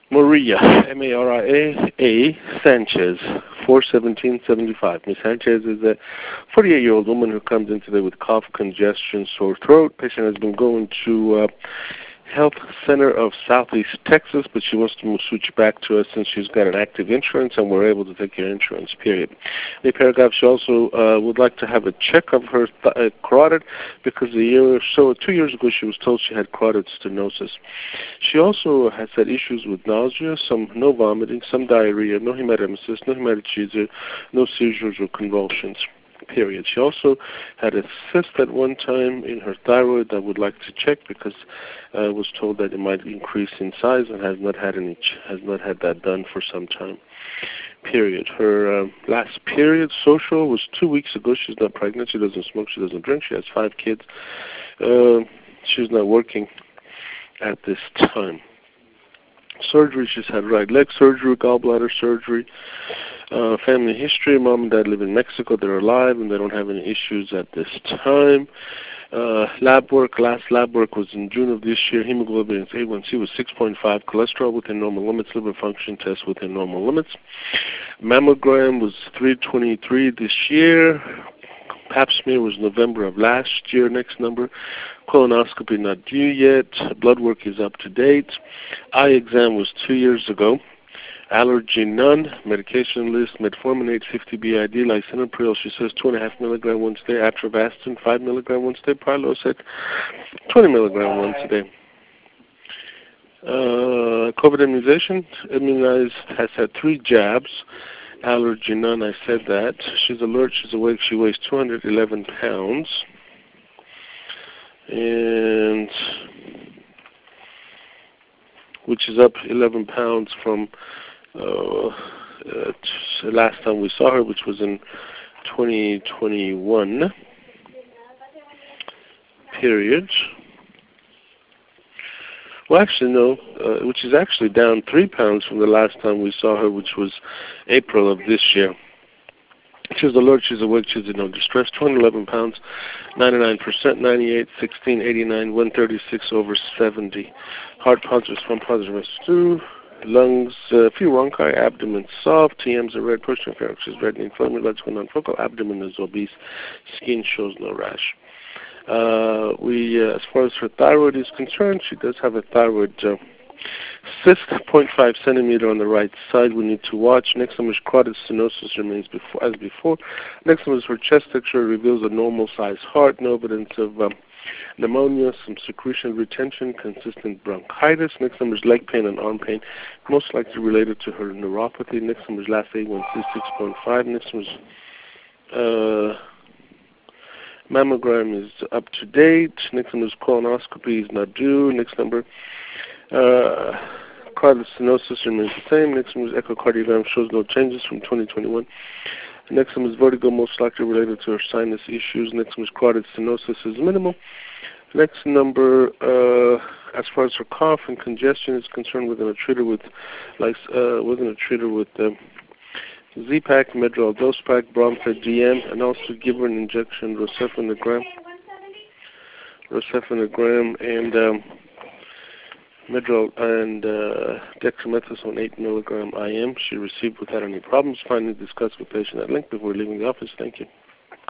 Maria, M-A-R-I-A, Sanchez, 41775. Ms. Sanchez is a 48-year-old woman who comes in today with cough, congestion, sore throat. Patient has been going to Health Center of Southeast Texas, but she wants to switch back to us since she's got an active insurance and we're able to take her insurance, period. In the paragraph, she also would like to have a check of her carotid because a year or so, 2 years ago, she was told she had carotid stenosis. She also has had issues with nausea, no vomiting, some diarrhea, no hematemesis, no hematochezia, no seizures or convulsions, period. She also had a cyst at one time in her thyroid that would like to check because was told that it might increase in size and has not had that done for some time, period. Her last period social was 2 weeks ago. She's not pregnant. She doesn't smoke. She doesn't drink. She has 5 kids. She's not working at this time. Surgery, she's had right leg surgery, gallbladder surgery. Family history, mom and dad live in Mexico. They're alive and they don't have any issues at this time. Lab work, last lab work was in June of this year. Hemoglobin A1C was 6.5, cholesterol within normal limits, liver function test within normal limits. Mammogram was 323 this year. Pap smear was November of last year. Next number. Colonoscopy not due yet. Blood work is up to date. Eye exam was 2 years ago. Allergy none. Medication list: metformin 850 BID, lisinopril. She says 2.5 milligram once a day. Atrovastin 5 milligram once a day. Prilosec 20 milligram once a day. COVID immunization. Immunized. Has had 3 jabs. Allergy none. I said that. She's alert. She's awake. She weighs 211 pounds. And which is up 11 pounds from last time we saw her, which was in 2021, period. Well, actually, no, which is actually down 3 pounds from the last time we saw her, which was April of this year. She's alert, she's awake, she's in no distress. 211 pounds, 99%, 98, 16, 89, 136 over 70. Heart positive, response positive, S2. Lungs, a few rhonchi, abdomen soft, TMs are red, push pharynx is red, inflammatory, electrical non-focal, abdomen is obese, skin shows no rash. As far as her thyroid is concerned, she does have a thyroid cyst, 0.5 centimeter on the right side. We need to watch. Next one is carotid stenosis, remains as before. Next one is her chest X-ray reveals a normal size heart, no evidence of pneumonia, some secretion retention, consistent bronchitis. Next number is leg pain and arm pain, most likely related to her neuropathy. Next number is last A1C 6.5. Next one is mammogram is up to date. Next number is colonoscopy is not due. Next number, carotid stenosis remains the same. Next one is echocardiogram shows no changes from 2021. Next one is vertigo, most likely related to her sinus issues. Next one is carotid stenosis is minimal. Next number, as far as her cough and congestion is concerned, we're going to treat her with, Z-Pak, Medrol dose pack, Bromfed DM, and also give her an injection, rosifenagram, and Medrol and dexamethasone 8 milligram IM. She received without any problems. Finally, discuss with patient at length before leaving the office. Thank you.